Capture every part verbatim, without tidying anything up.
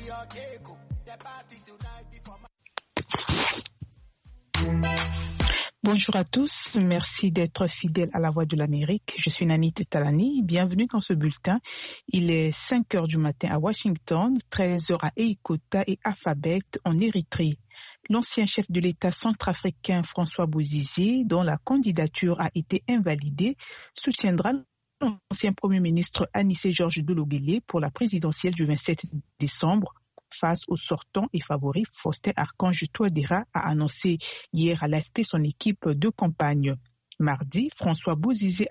Bonjour à tous, merci d'être fidèles à la Voix de l'Amérique. Je suis Nanit Talani, bienvenue dans ce bulletin. Il est cinq heures du matin à Washington, treize heures à Eikota et Alphabet en Érythrée. L'ancien chef de l'État centrafricain François Bozizé, dont la candidature a été invalidée, soutiendra l'ancien Premier ministre Anissé Georges Dologuélé pour la présidentielle du vingt-sept décembre. Face au sortant et favori, Faustin Archange Touadéra a annoncé hier à l'A F P son équipe de campagne. Mardi, François Bozizé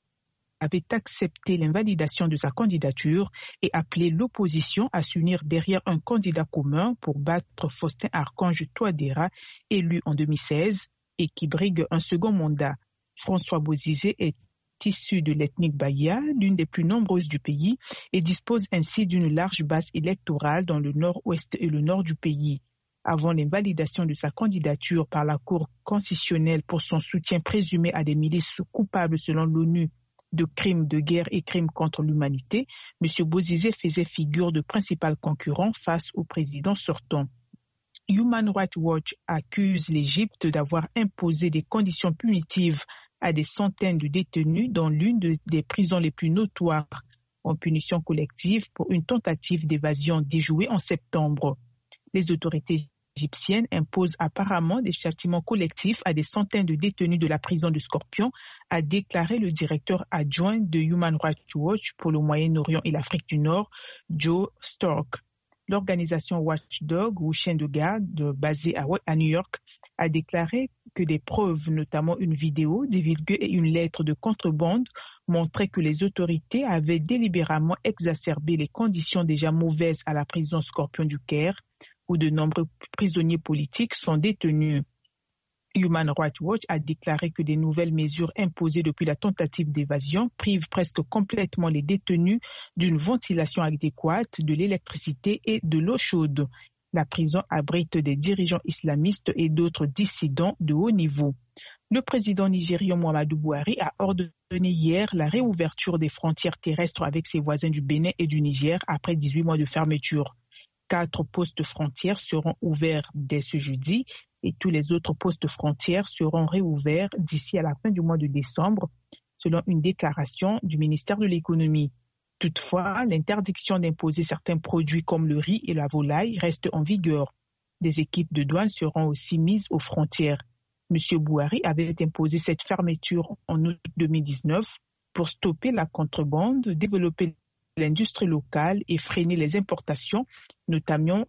avait accepté l'invalidation de sa candidature et appelé l'opposition à s'unir derrière un candidat commun pour battre Faustin Archange Touadéra, élu en deux mille seize et qui brigue un second mandat. François Bozizé est issu de l'ethnie Baya, l'une des plus nombreuses du pays, et dispose ainsi d'une large base électorale dans le nord-ouest et le nord du pays. Avant l'invalidation de sa candidature par la Cour constitutionnelle pour son soutien présumé à des milices coupables selon l'ONU de crimes de guerre et crimes contre l'humanité, M. Bozizé faisait figure de principal concurrent face au président sortant. Human Rights Watch accuse l'Égypte d'avoir imposé des conditions punitives à des centaines de détenus dans l'une de, des prisons les plus notoires en punition collective pour une tentative d'évasion déjouée en septembre. Les autorités égyptiennes imposent apparemment des châtiments collectifs à des centaines de détenus de la prison de Scorpion, a déclaré le directeur adjoint de Human Rights Watch pour le Moyen-Orient et l'Afrique du Nord, Joe Stork. L'organisation Watchdog, ou chien de garde, basée à New York, a déclaré que des preuves, notamment une vidéo divulguée et une lettre de contrebande, montraient que les autorités avaient délibérément exacerbé les conditions déjà mauvaises à la prison Scorpion du Caire, où de nombreux prisonniers politiques sont détenus. Human Rights Watch a déclaré que des nouvelles mesures imposées depuis la tentative d'évasion privent presque complètement les détenus d'une ventilation adéquate, de l'électricité et de l'eau chaude. La prison abrite des dirigeants islamistes et d'autres dissidents de haut niveau. Le président nigérian Muhammadu Buhari a ordonné hier la réouverture des frontières terrestres avec ses voisins du Bénin et du Niger après dix-huit mois de fermeture. Quatre postes frontières seront ouverts dès ce jeudi et tous les autres postes frontières seront réouverts d'ici à la fin du mois de décembre, selon une déclaration du ministère de l'Économie. Toutefois, l'interdiction d'imposer certains produits comme le riz et la volaille reste en vigueur. Des équipes de douane seront aussi mises aux frontières. M. Buhari avait imposé cette fermeture en août deux mille dix-neuf pour stopper la contrebande, développer l'industrie locale et freiner les importations, notamment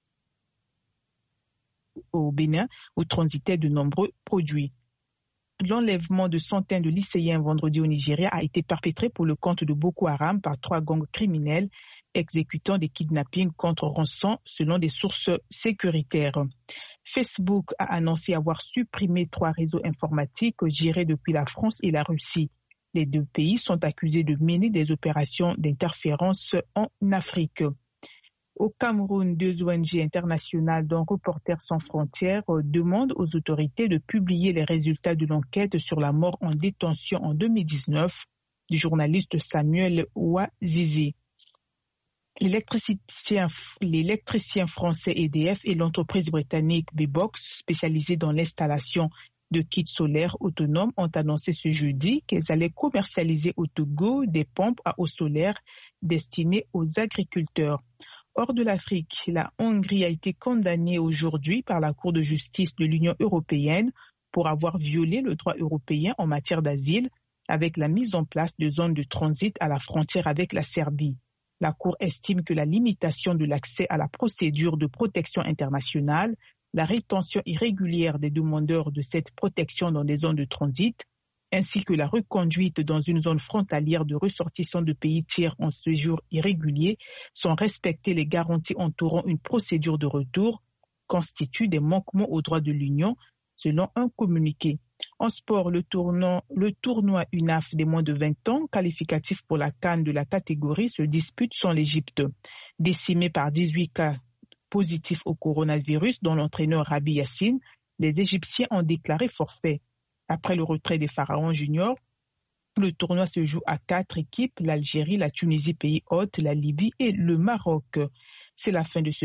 au Bénin, où transitaient de nombreux produits. L'enlèvement de centaines de lycéens vendredi au Nigeria a été perpétré pour le compte de Boko Haram par trois gangs criminels exécutant des kidnappings contre rançon selon des sources sécuritaires. Facebook a annoncé avoir supprimé trois réseaux informatiques gérés depuis la France et la Russie. Les deux pays sont accusés de mener des opérations d'interférence en Afrique. Au Cameroun, deux O N G internationales dont Reporters sans frontières demandent aux autorités de publier les résultats de l'enquête sur la mort en détention en deux mille dix-neuf du journaliste Samuel Ouazizi. L'électricien, l'électricien français E D F et l'entreprise britannique B-Box, spécialisée dans l'installation de kits solaires autonomes, ont annoncé ce jeudi qu'elles allaient commercialiser au Togo des pompes à eau solaire destinées aux agriculteurs. Hors de l'Afrique, la Hongrie a été condamnée aujourd'hui par la Cour de justice de l'Union européenne pour avoir violé le droit européen en matière d'asile avec la mise en place de zones de transit à la frontière avec la Serbie. La Cour estime que la limitation de l'accès à la procédure de protection internationale, la rétention irrégulière des demandeurs de cette protection dans des zones de transit, ainsi que la reconduite dans une zone frontalière de ressortissants de pays tiers en séjour irrégulier sans respecter les garanties entourant une procédure de retour, constituent des manquements aux droits de l'Union, selon un communiqué. En sport, le, tournant, le tournoi U N A F des moins de vingt ans, qualificatif pour la CAN de la catégorie, se dispute sans l'Égypte. Décimé par dix-huit cas positifs au coronavirus, dont l'entraîneur Rabi Yassine, les Égyptiens ont déclaré forfait. Après le retrait des Pharaons juniors, le tournoi se joue à quatre équipes, l'Algérie, la Tunisie, pays hôte, la Libye et le Maroc. C'est la fin de ce